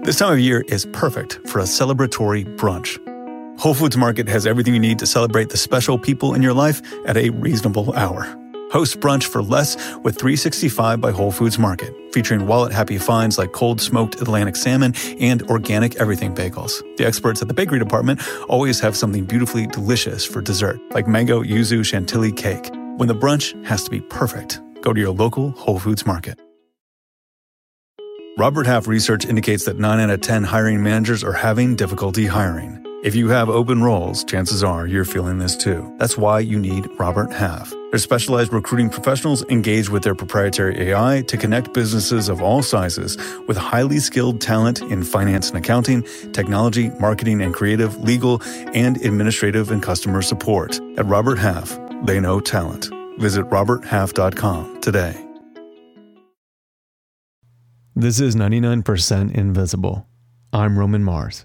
This time of year is perfect for a celebratory brunch. Whole Foods Market has everything you need to celebrate the special people in your life at a reasonable hour. Host brunch for less with 365 by Whole Foods Market, featuring wallet-happy finds like cold smoked Atlantic salmon and organic everything bagels. The experts at the bakery department always have something beautifully delicious for dessert, like mango yuzu chantilly cake. When the brunch has to be perfect, go to your local Whole Foods Market. Robert Half research indicates that 9 out of 10 hiring managers are having difficulty hiring. If you have open roles, chances are you're feeling this too. That's why you need Robert Half. Their specialized recruiting professionals engage with their proprietary AI to connect businesses of all sizes with highly skilled talent in finance and accounting, technology, marketing and creative, legal, and administrative and customer support. At Robert Half, they know talent. Visit roberthalf.com today. This is 99% Invisible. I'm Roman Mars.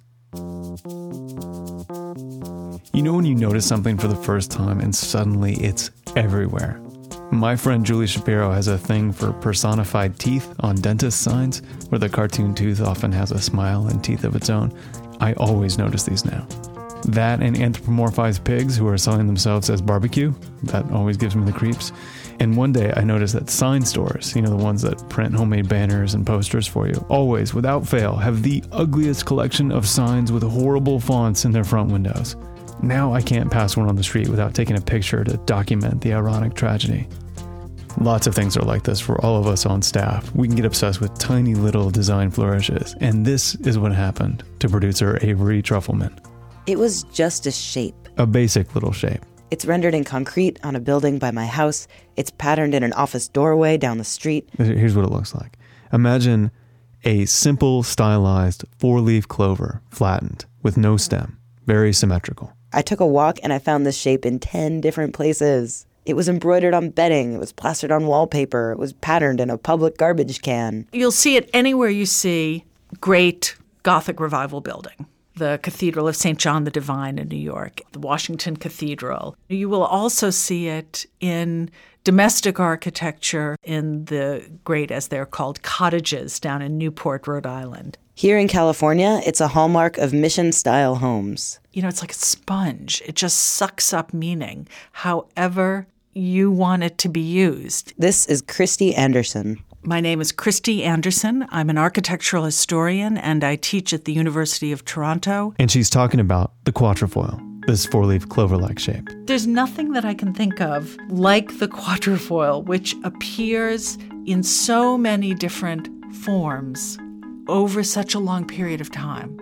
You know when you notice something for the first time and suddenly it's everywhere? My friend Julie Shapiro has a thing for personified teeth on dentist signs, where the cartoon tooth often has a smile and teeth of its own. I always notice these now. That and anthropomorphized pigs who are selling themselves as barbecue. That always gives me the creeps. And one day I noticed that sign stores, the ones that print homemade banners and posters for you, always, without fail, have the ugliest collection of signs with horrible fonts in their front windows. Now I can't pass one on the street without taking a picture to document the ironic tragedy. Lots of things are like this for all of us on staff. We can get obsessed with tiny little design flourishes, and this is what happened to producer Avery Trufelman. It was just a shape. A basic little shape. It's rendered in concrete on a building by my house. It's patterned in an office doorway down the street. Here's what it looks like. Imagine a simple, stylized 4-leaf clover, flattened, with no stem. Very symmetrical. I took a walk and I found this shape in 10 different places. It was embroidered on bedding. It was plastered on wallpaper. It was patterned in a public garbage can. You'll see it anywhere you see great Gothic Revival building. The Cathedral of St. John the Divine in New York, the Washington Cathedral. You will also see it in domestic architecture in the great, as they're called, cottages down in Newport, Rhode Island. Here in California, it's a hallmark of mission-style homes. It's like a sponge. It just sucks up meaning, however you want it to be used. This is Christy Anderson. My name is Christy Anderson. I'm an architectural historian, and I teach at the University of Toronto. And she's talking about the quatrefoil, this 4-leaf clover-like shape. There's nothing that I can think of like the quatrefoil, which appears in so many different forms over such a long period of time.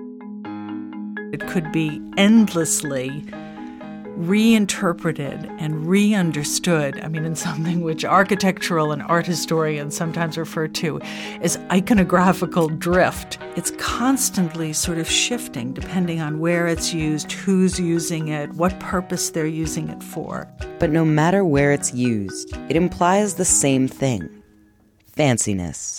It could be endlessly reinterpreted and re-understood, in something which architectural and art historians sometimes refer to as iconographical drift. It's constantly sort of shifting depending on where it's used, who's using it, what purpose they're using it for. But no matter where it's used, it implies the same thing: fanciness.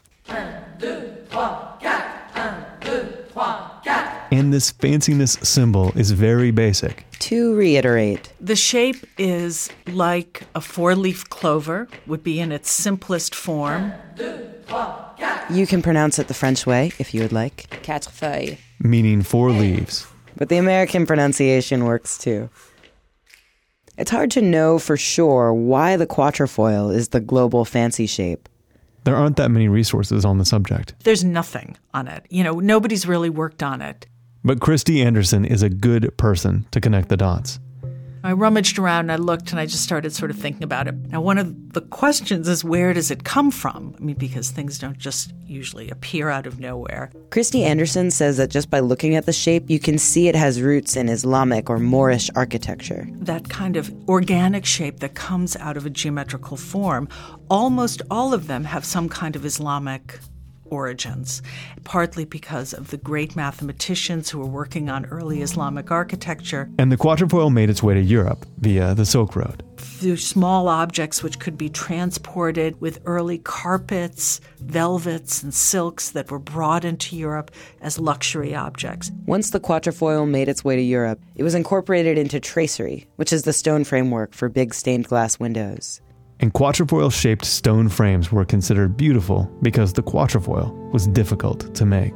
And this fanciness symbol is very basic. To reiterate, the shape is like a 4-leaf clover, would be in its simplest form. You can pronounce it the French way, if you would like. Quatre feuilles. Meaning 4 leaves. But the American pronunciation works too. It's hard to know for sure why the quatrefoil is the global fancy shape. There aren't that many resources on the subject. There's nothing on it. Nobody's really worked on it. But Christy Anderson is a good person to connect the dots. I rummaged around and I looked and I just started sort of thinking about it. Now, one of the questions is, where does it come from? Because things don't just usually appear out of nowhere. Christy Anderson says that just by looking at the shape, you can see it has roots in Islamic or Moorish architecture. That kind of organic shape that comes out of a geometrical form, almost all of them have some kind of Islamic origins, partly because of the great mathematicians who were working on early Islamic architecture. And the quatrefoil made its way to Europe via the Silk Road. Through small objects which could be transported with early carpets, velvets, and silks that were brought into Europe as luxury objects. Once the quatrefoil made its way to Europe, it was incorporated into tracery, which is the stone framework for big stained glass windows. And quatrefoil-shaped stone frames were considered beautiful because the quatrefoil was difficult to make.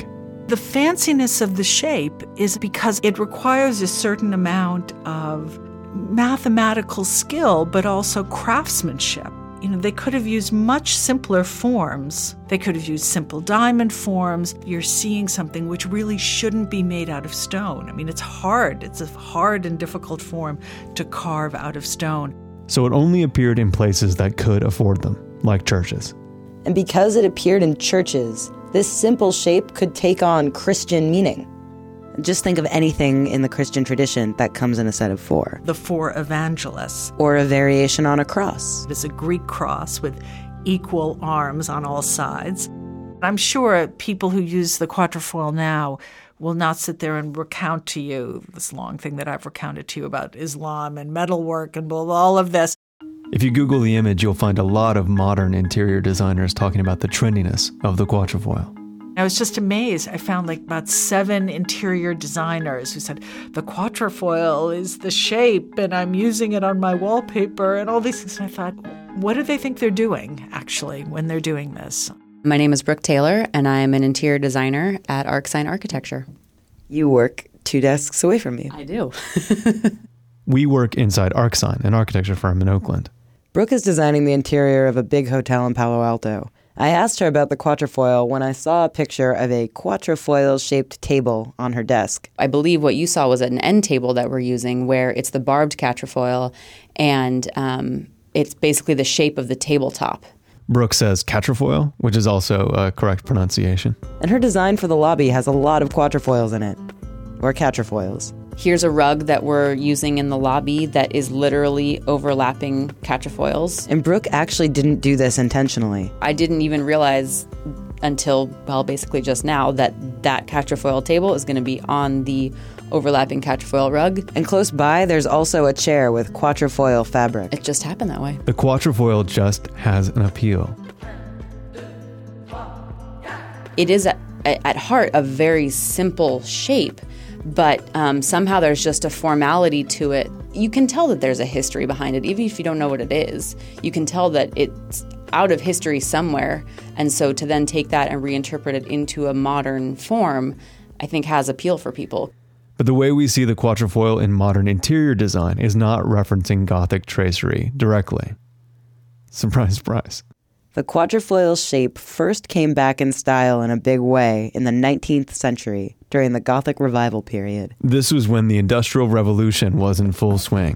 The fanciness of the shape is because it requires a certain amount of mathematical skill, but also craftsmanship. They could have used much simpler forms. They could have used simple diamond forms. You're seeing something which really shouldn't be made out of stone. It's hard. It's a hard and difficult form to carve out of stone. So it only appeared in places that could afford them, like churches. And because it appeared in churches, this simple shape could take on Christian meaning. Just think of anything in the Christian tradition that comes in a set of 4. The 4 evangelists. Or a variation on a cross. It's a Greek cross with equal arms on all sides. I'm sure people who use the quatrefoil now will not sit there and recount to you this long thing that I've recounted to you about Islam and metalwork and all of this. If you Google the image, you'll find a lot of modern interior designers talking about the trendiness of the quatrefoil. I was just amazed. I found about 7 interior designers who said, the quatrefoil is the shape and I'm using it on my wallpaper and all these things. And I thought, what do they think they're doing, actually, when they're doing this? My name is Brooke Taylor, and I am an interior designer at ArcSign Architecture. You work 2 desks away from me. I do. We work inside ArcSign, an architecture firm in Oakland. Brooke is designing the interior of a big hotel in Palo Alto. I asked her about the quatrefoil when I saw a picture of a quatrefoil-shaped table on her desk. I believe what you saw was an end table that we're using, where it's the barbed quatrefoil, and it's basically the shape of the tabletop. Brooke says quatrefoil, which is also a correct pronunciation. And her design for the lobby has a lot of quatrefoils in it. Or quatrefoils. Here's a rug that we're using in the lobby that is literally overlapping quatrefoils. And Brooke actually didn't do this intentionally. I didn't even realize until, basically just now, that quatrefoil table is going to be on the overlapping quatrefoil rug. And close by, there's also a chair with quatrefoil fabric. It just happened that way. The quatrefoil just has an appeal. It is, at heart, a very simple shape. But somehow there's just a formality to it. You can tell that there's a history behind it, even if you don't know what it is. You can tell that it's out of history somewhere. And so to then take that and reinterpret it into a modern form, I think has appeal for people. But the way we see the quatrefoil in modern interior design is not referencing Gothic tracery directly. Surprise, surprise. The quatrefoil shape first came back in style in a big way in the 19th century during the Gothic Revival period. This was when the Industrial Revolution was in full swing.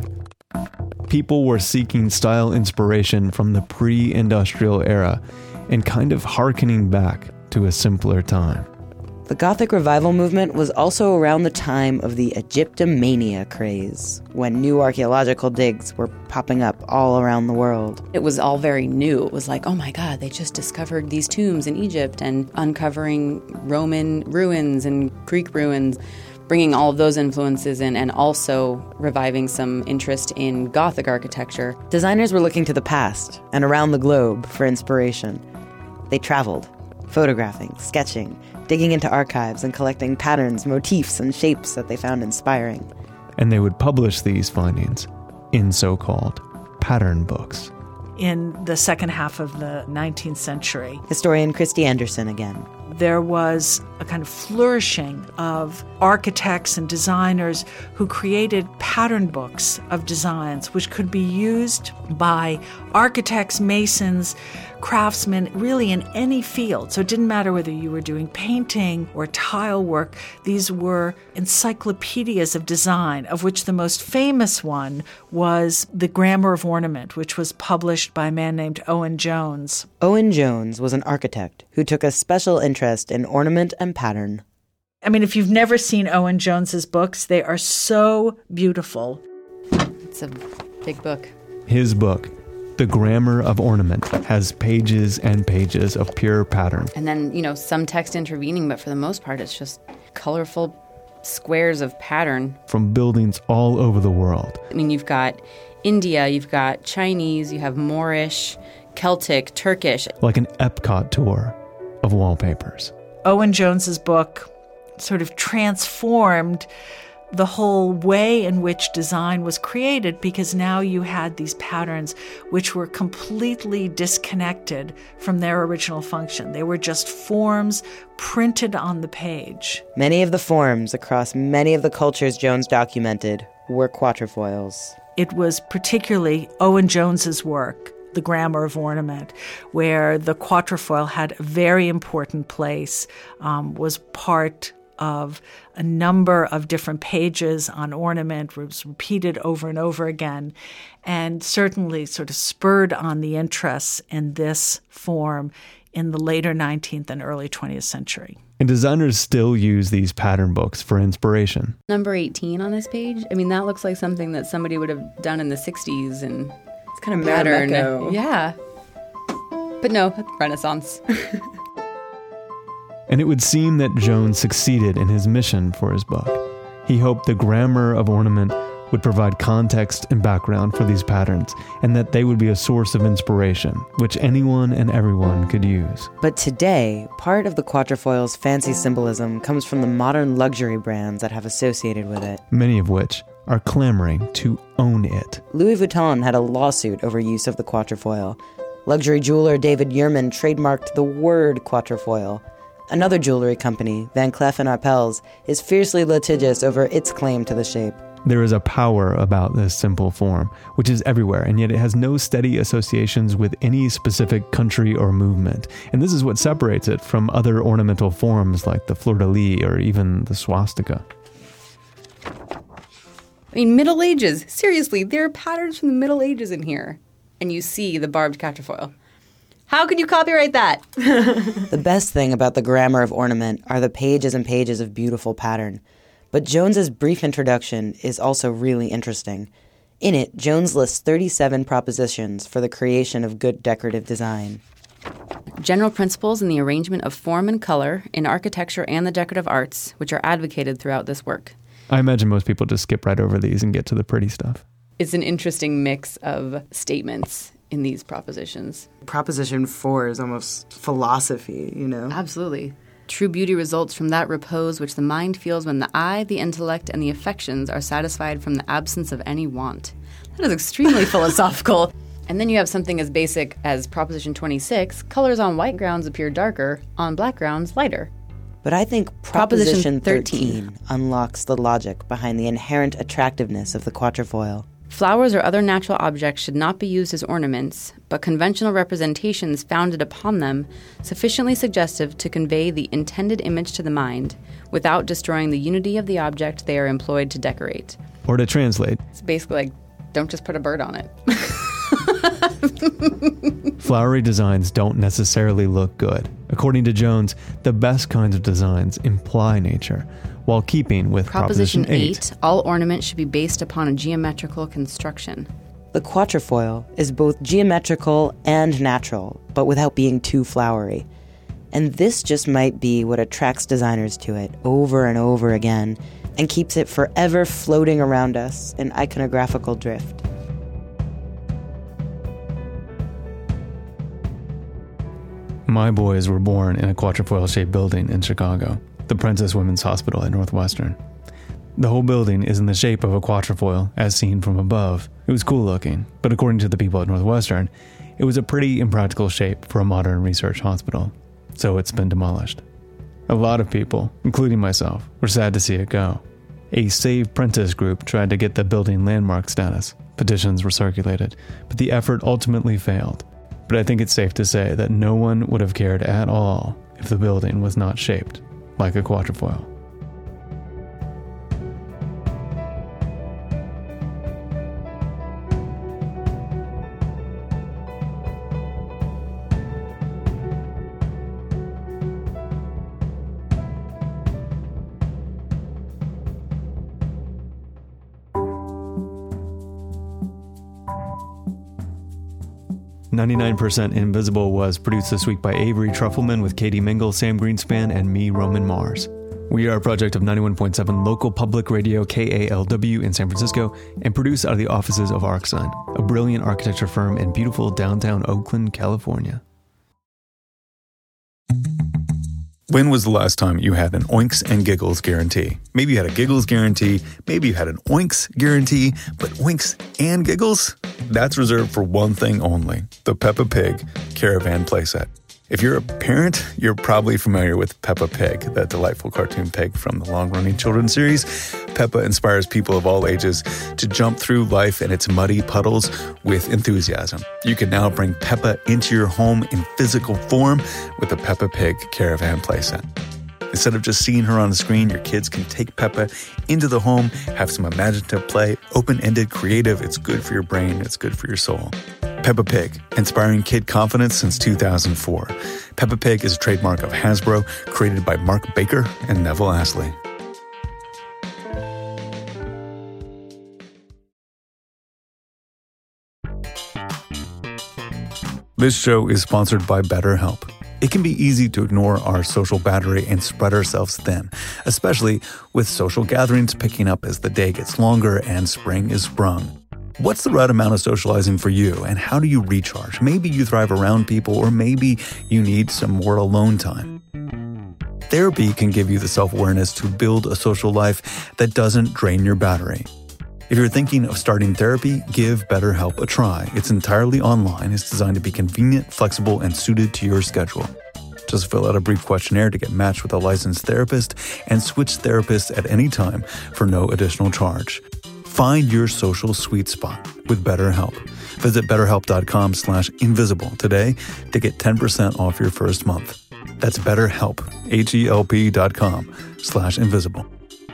People were seeking style inspiration from the pre-industrial era and kind of hearkening back to a simpler time. The Gothic Revival movement was also around the time of the Egyptomania craze, when new archaeological digs were popping up all around the world. It was all very new. It was like, oh my God, they just discovered these tombs in Egypt, and uncovering Roman ruins and Greek ruins, bringing all of those influences in, and also reviving some interest in Gothic architecture. Designers were looking to the past and around the globe for inspiration. They traveled, photographing, sketching, digging into archives and collecting patterns, motifs, and shapes that they found inspiring. And they would publish these findings in so-called pattern books. In the second half of the 19th century, Historian Christy Anderson again. There was a kind of flourishing of architects and designers who created pattern books of designs which could be used by architects, masons, craftsmen, really in any field. So it didn't matter whether you were doing painting or tile work. These were encyclopedias of design, of which the most famous one was The Grammar of Ornament, which was published by a man named Owen Jones. Owen Jones was an architect who took a special interest in ornament and pattern. I mean, if you've never seen Owen Jones's books, they are so beautiful. It's a big book. His book, The Grammar of Ornament, has pages and pages of pure pattern. And then, some text intervening, but for the most part, it's just colorful squares of pattern. From buildings all over the world. I mean, you've got India, you've got Chinese, you have Moorish, Celtic, Turkish. Like an Epcot tour of wallpapers. Owen Jones's book sort of transformed the whole way in which design was created, because now you had these patterns which were completely disconnected from their original function. They were just forms printed on the page. Many of the forms across many of the cultures Jones documented were quatrefoils. It was particularly Owen Jones's work, The Grammar of Ornament, where the quatrefoil had a very important place, was part of a number of different pages on ornament, was repeated over and over again, and certainly sort of spurred on the interest in this form in the later 19th and early 20th century. And designers still use these pattern books for inspiration. Number 18 on this page, I mean, that looks like something that somebody would have done in the 60s, and It's kind of pattern. Marimekko. Yeah. But no, that's Renaissance. And it would seem that Jones succeeded in his mission for his book. He hoped the grammar of ornament would provide context and background for these patterns, and that they would be a source of inspiration, which anyone and everyone could use. But today, part of the quatrefoil's fancy symbolism comes from the modern luxury brands that have associated with it. Many of which are clamoring to own it. Louis Vuitton had a lawsuit over use of the quatrefoil. Luxury jeweler David Yurman trademarked the word quatrefoil. Another jewelry company, Van Cleef & Arpels, is fiercely litigious over its claim to the shape. There is a power about this simple form, which is everywhere, and yet it has no steady associations with any specific country or movement. And this is what separates it from other ornamental forms like the fleur-de-lis or even the swastika. I mean, Middle Ages. Seriously, there are patterns from the Middle Ages in here. And you see the barbed quatrefoil. How could you copyright that? The best thing about the grammar of ornament are the pages and pages of beautiful pattern. But Jones's brief introduction is also really interesting. In it, Jones lists 37 propositions for the creation of good decorative design. General principles in the arrangement of form and color in architecture and the decorative arts, which are advocated throughout this work. I imagine most people just skip right over these and get to the pretty stuff. It's an interesting mix of statements in these propositions. Proposition 4 is almost philosophy, you know? Absolutely. True beauty results from that repose which the mind feels when the eye, the intellect, and the affections are satisfied from the absence of any want. That is extremely philosophical. And then you have something as basic as Proposition 26, colors on white grounds appear darker, on black grounds lighter. But I think Proposition 13 unlocks the logic behind the inherent attractiveness of the quatrefoil. Flowers or other natural objects should not be used as ornaments, but conventional representations founded upon them sufficiently suggestive to convey the intended image to the mind without destroying the unity of the object they are employed to decorate. Or to translate, It's basically like, don't just put a bird on it. flowery designs don't necessarily look good. According to Jones, the best kinds of designs imply nature, while keeping with Proposition 8. All ornament should be based upon a geometrical construction. The quatrefoil is both geometrical and natural, but without being too flowery. And this just might be what attracts designers to it over and over again, and keeps it forever floating around us in iconographical drift. My boys were born in a quatrefoil-shaped building in Chicago, the Princess Women's Hospital at Northwestern. The whole building is in the shape of a quatrefoil, as seen from above. It was cool looking, but according to the people at Northwestern, it was a pretty impractical shape for a modern research hospital, so it's been demolished. A lot of people, including myself, were sad to see it go. A Save Prentice group tried to get the building landmark status. Petitions were circulated, but the effort ultimately failed. But I think it's safe to say that no one would have cared at all if the building was not shaped like a quatrefoil. "99% Invisible" was produced this week by Avery Trufelman with Katie Mingle, Sam Greenspan, and me, Roman Mars. We are a project of 91.7 local public radio KALW in San Francisco and produced out of the offices of ArcSign, a brilliant architecture firm in beautiful downtown Oakland, California. When was the last time you had an Oinks and Giggles guarantee? Maybe you had a Giggles guarantee, maybe you had an Oinks guarantee, but Oinks and Giggles? That's reserved for one thing only, the Peppa Pig Caravan playset. If you're a parent, you're probably familiar with Peppa Pig, that delightful cartoon pig from the long-running children's series. Peppa inspires people of all ages to jump through life and its muddy puddles with enthusiasm. You can now bring Peppa into your home in physical form with the Peppa Pig Caravan playset. Instead of just seeing her on the screen, your kids can take Peppa into the home, have some imaginative play, open-ended, creative. It's good for your brain. It's good for your soul. Peppa Pig, inspiring kid confidence since 2004. Peppa Pig is a trademark of Hasbro, created by Mark Baker and Neville Astley. This show is sponsored by BetterHelp. It can be easy to ignore our social battery and spread ourselves thin, especially with social gatherings picking up as the day gets longer and spring is sprung. What's the right amount of socializing for you, and how do you recharge? Maybe you thrive around people, or maybe you need some more alone time. Therapy can give you the self-awareness to build a social life that doesn't drain your battery. If you're thinking of starting therapy, give BetterHelp a try. It's entirely online. It's designed to be convenient, flexible, and suited to your schedule. Just fill out a brief questionnaire to get matched with a licensed therapist and switch therapists at any time for no additional charge. Find your social sweet spot with BetterHelp. Visit BetterHelp.com/invisible today to get 10% off your first month. That's BetterHelp, HELP.com/invisible.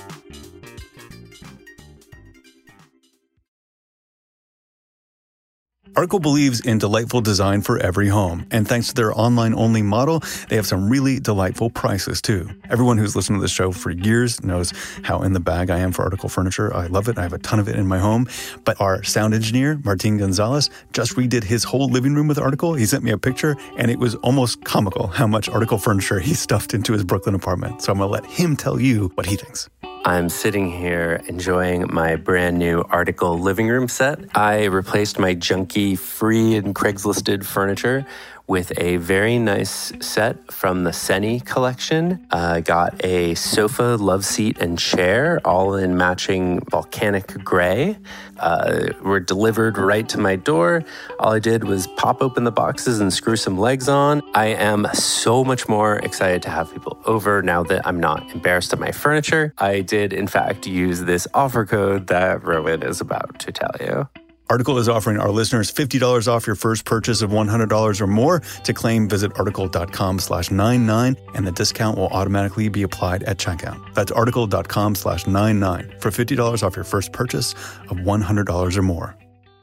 Article believes in delightful design for every home, and thanks to their online-only model, they have some really delightful prices, too. Everyone who's listened to the show for years knows how in the bag I am for Article furniture. I love it. I have a ton of it in my home. But our sound engineer, Martin Gonzalez, just redid his whole living room with Article. He sent me a picture, and it was almost comical how much Article furniture he stuffed into his Brooklyn apartment. So I'm going to let him tell you what he thinks. I'm sitting here enjoying my brand new Article living room set. I replaced my junky free and Craigslisted furniture with a very nice set from the Seni collection. Got a sofa, love seat, and chair, all in matching volcanic gray. Were delivered right to my door. All I did was pop open the boxes and screw some legs on. I am so much more excited to have people over now that I'm not embarrassed of my furniture. I did, in fact, use this offer code that Rowan is about to tell you. Article is offering our listeners $50 off your first purchase of $100 or more. To claim, visit article.com/99, and the discount will automatically be applied at checkout. That's article.com/99 for $50 off your first purchase of $100 or more.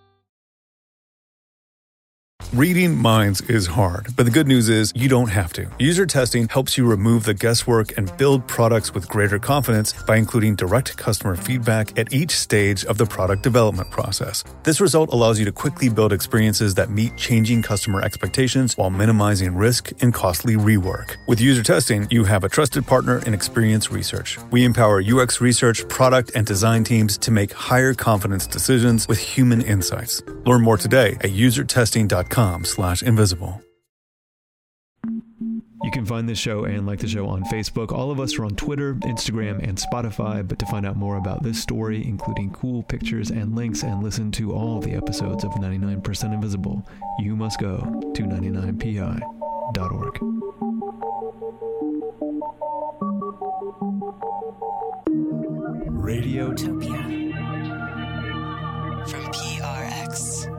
Reading minds is hard, but the good news is you don't have to. User testing helps you remove the guesswork and build products with greater confidence by including direct customer feedback at each stage of the product development process. This result allows you to quickly build experiences that meet changing customer expectations while minimizing risk and costly rework. With user testing, you have a trusted partner in Experience Research. We empower UX research, product, and design teams to make higher confidence decisions with human insights. Learn more today at usertesting.com/invisible. You can find this show and like the show on Facebook. All of us are on Twitter, Instagram, and Spotify. But to find out more about this story, including cool pictures and links, and listen to all the episodes of 99% Invisible, you must go to 99pi.org. Radiotopia from PRX.